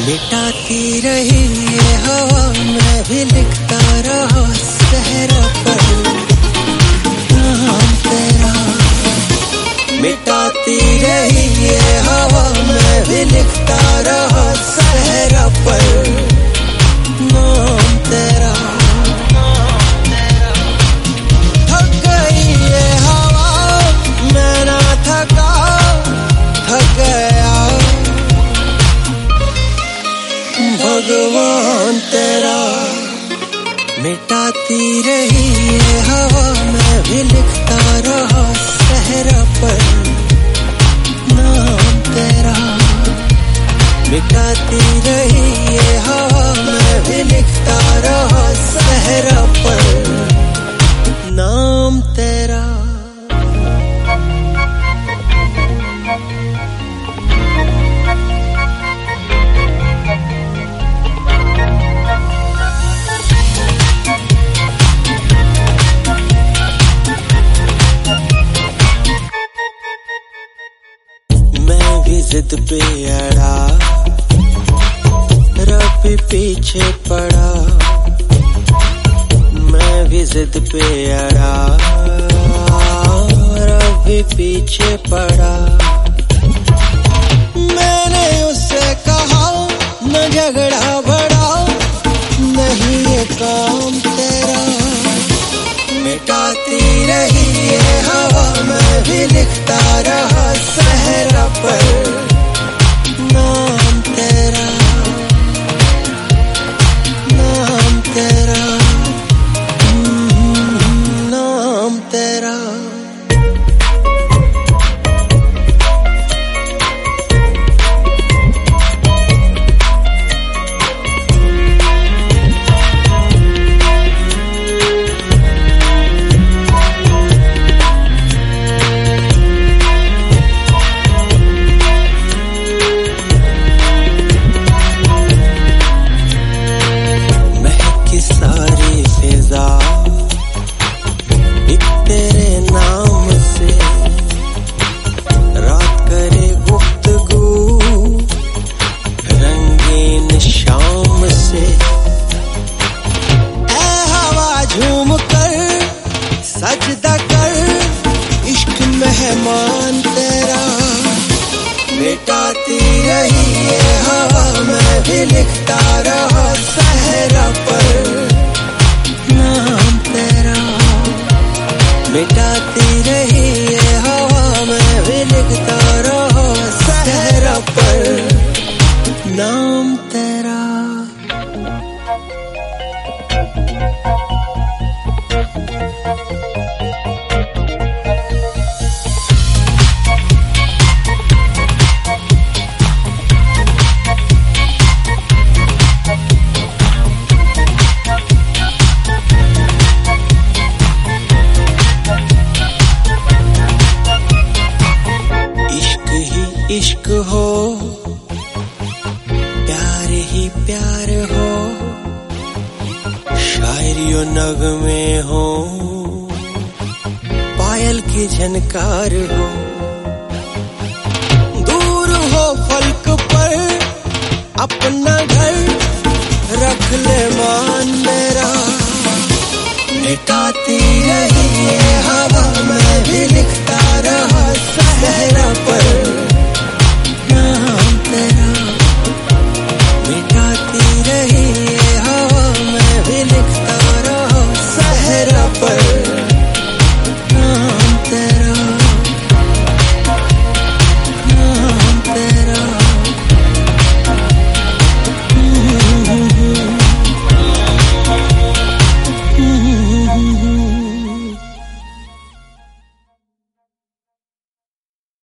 मिटाती रही ये हवा, मैं भी लिखता रहा सहरा पर नाम तेरा। मिटाती रही ये हवा, मैं भी लिखता रहा सहरा पर नाम तेरा। थक गई ये हवा, मैं ना थका, थक गया भगवान तेरा। मिटाती रही ये हवा, मैं भी लिखता रहा सहरा पर नाम तेरा। मिटाती रही ये हवा, मैं भी लिखता रहा सहरा पर नाम तेरा। जिद पे अड़ा, रब पीछे पड़ा। मैं भी जिद पे अड़ा, रब पीछे पड़ा। मैंने उससे कहा न झगड़ा बड़ा, नहीं ये काम तेरा। मिटाती रही ये हवा, मैं भी लिखता रहा सहरा पर नाम तेरा, नाम तेरा, नाम तेरा। सारी फिजा एक तेरे नाम से, रात करे गुफ्तगू रंगीन शाम से। ऐ हवा झूम कर सजदा कर, इश्क मेहमान तेरा। मिटाती रही ये हवा, मैं भी लिखता रहा सहरा पर नाम तेरा। मिटाती रही ये हवा, मैं भी लिखता रहा सहरा पर नाम तेरा। इश्क हो प्यार ही प्यार हो, शायरी नगमे हो, पायल की झनकार हो। दूर हो फलक पर अपना घर, रख ले मान मेरा। मिटाती रही ये हवा, मैं भी लिखता रहा सहरा पर